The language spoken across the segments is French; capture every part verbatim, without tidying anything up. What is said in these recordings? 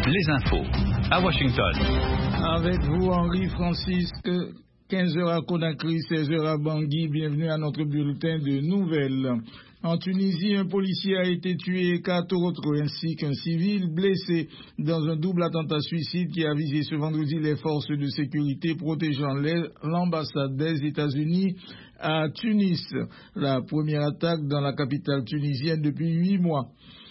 les infos à Washington. Avec vous, Henri Francis, quinze heures à Conakry, seize heures à Bangui. Bienvenue à notre bulletin de nouvelles. En Tunisie, un policier a été tué et quatre autres ainsi qu'un civil blessé dans un double attentat suicide qui a visé ce vendredi les forces de sécurité protégeant l'ambassade des États-Unis à Tunis. La première attaque dans la capitale tunisienne depuis huit mois.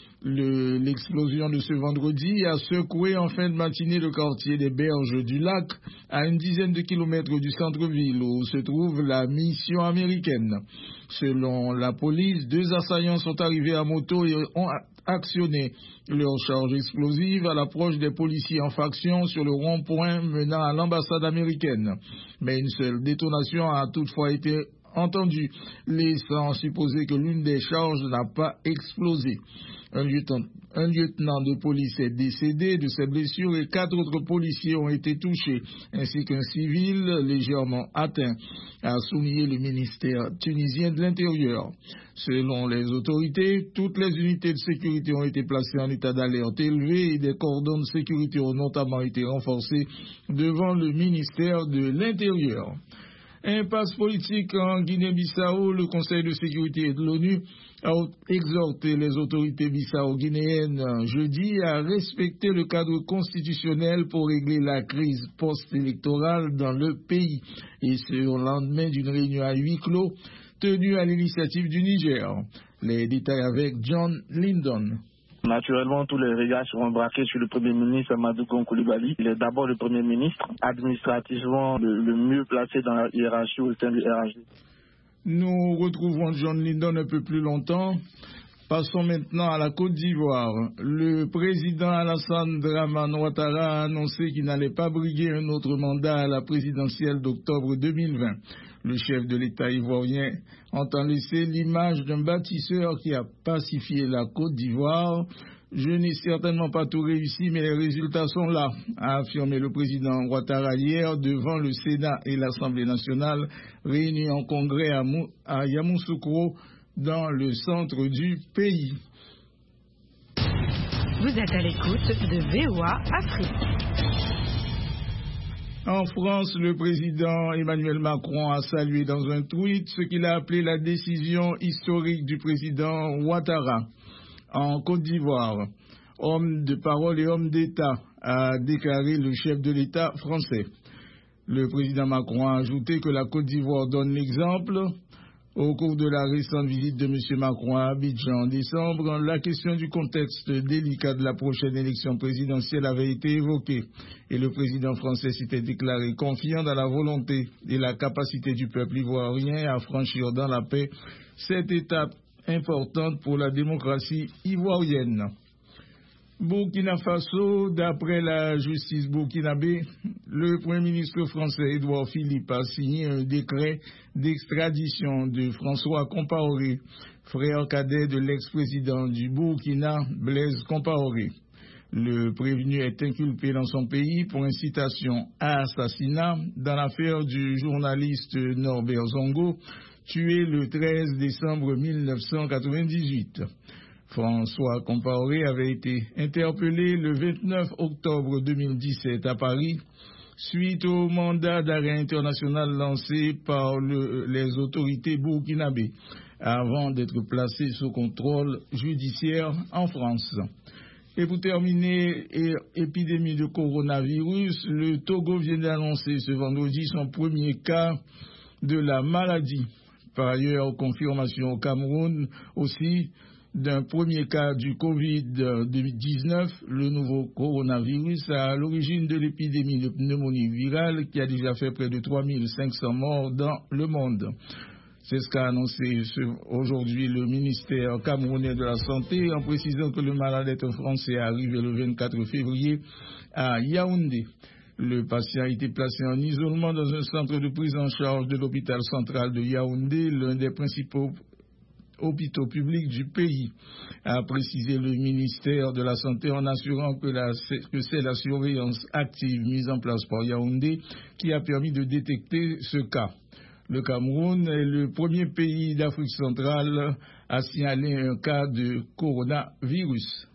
Le, l'explosion de ce vendredi a secoué en fin de matinée le quartier des Berges du Lac, à une dizaine de kilomètres du centre-ville où se trouve la mission américaine. Selon la police, deux assaillants sont arrivés à moto et ont actionné leurs charges explosives à l'approche des policiers en faction sur le rond-point menant à l'ambassade américaine. Mais une seule détonation a toutefois été entendue, laissant supposer que l'une des charges n'a pas explosé. Un lieutenant, un lieutenant de police est décédé de ses blessures et quatre autres policiers ont été touchés, ainsi qu'un civil légèrement atteint, a souligné le ministère tunisien de l'Intérieur. Selon les autorités, toutes les unités de sécurité ont été placées en état d'alerte élevé et des cordons de sécurité ont notamment été renforcés devant le ministère de l'Intérieur. Impasse politique en Guinée-Bissau, le Conseil de sécurité de l'ONU a exhorté les autorités bissau-guinéennes jeudi à respecter le cadre constitutionnel pour régler la crise post-électorale dans le pays, et ce au lendemain d'une réunion à huis clos tenue à l'initiative du Niger. Les détails avec John Lyndon. Naturellement, tous les regards seront braqués sur le Premier ministre Amadou Gon Coulibaly. Il est d'abord le Premier ministre, administrativement le, le mieux placé dans la hiérarchie au sein du R H D. Nous retrouvons John Lyndon un peu plus longtemps. Passons maintenant à la Côte d'Ivoire. Le président Alassane Dramane Ouattara a annoncé qu'il n'allait pas briguer un autre mandat à la présidentielle d'octobre deux mille vingt. Le chef de l'État ivoirien entend laisser l'image d'un bâtisseur qui a pacifié la Côte d'Ivoire. Je n'ai certainement pas tout réussi, mais les résultats sont là, a affirmé le président Ouattara hier devant le Sénat et l'Assemblée nationale réunis en congrès à, Mou- à Yamoussoukro, dans le centre du pays. Vous êtes à l'écoute de V O A Afrique. En France, le président Emmanuel Macron a salué dans un tweet ce qu'il a appelé la décision historique du président Ouattara. En Côte d'Ivoire, homme de parole et homme d'État, a déclaré le chef de l'État français. Le président Macron a ajouté que la Côte d'Ivoire donne l'exemple. Au cours de la récente visite de M. Macron à Abidjan en décembre, la question du contexte délicat de la prochaine élection présidentielle avait été évoquée et le président français s'était déclaré confiant dans la volonté et la capacité du peuple ivoirien à franchir dans la paix cette étape importante pour la démocratie ivoirienne. Burkina Faso, d'après la justice burkinabé, le Premier ministre français Édouard Philippe a signé un décret d'extradition de François Compaoré, frère cadet de l'ex-président du Burkina, Blaise Compaoré. Le prévenu est inculpé dans son pays pour incitation à assassinat dans l'affaire du journaliste Norbert Zongo, tué le treize décembre mille neuf cent quatre-vingt-dix-huit. François Compaoré avait été interpellé le vingt-neuf octobre deux mille dix-sept à Paris suite au mandat d'arrêt international lancé par le, les autorités burkinabées avant d'être placé sous contrôle judiciaire en France. Et pour terminer, épidémie de coronavirus, le Togo vient d'annoncer ce vendredi son premier cas de la maladie. Par ailleurs, confirmation au Cameroun aussi d'un premier cas du covid dix-neuf, le nouveau coronavirus, à l'origine de l'épidémie de pneumonie virale qui a déjà fait près de trois mille cinq cents morts dans le monde. C'est ce qu'a annoncé aujourd'hui le ministère camerounais de la Santé en précisant que le malade est un Français arrivé le vingt-quatre février à Yaoundé. Le patient a été placé en isolement dans un centre de prise en charge de l'hôpital central de Yaoundé, l'un des principaux hôpitaux publics du pays, a précisé le ministère de la Santé en assurant que, la, que c'est la surveillance active mise en place par Yaoundé qui a permis de détecter ce cas. Le Cameroun est le premier pays d'Afrique centrale à signaler un cas de coronavirus.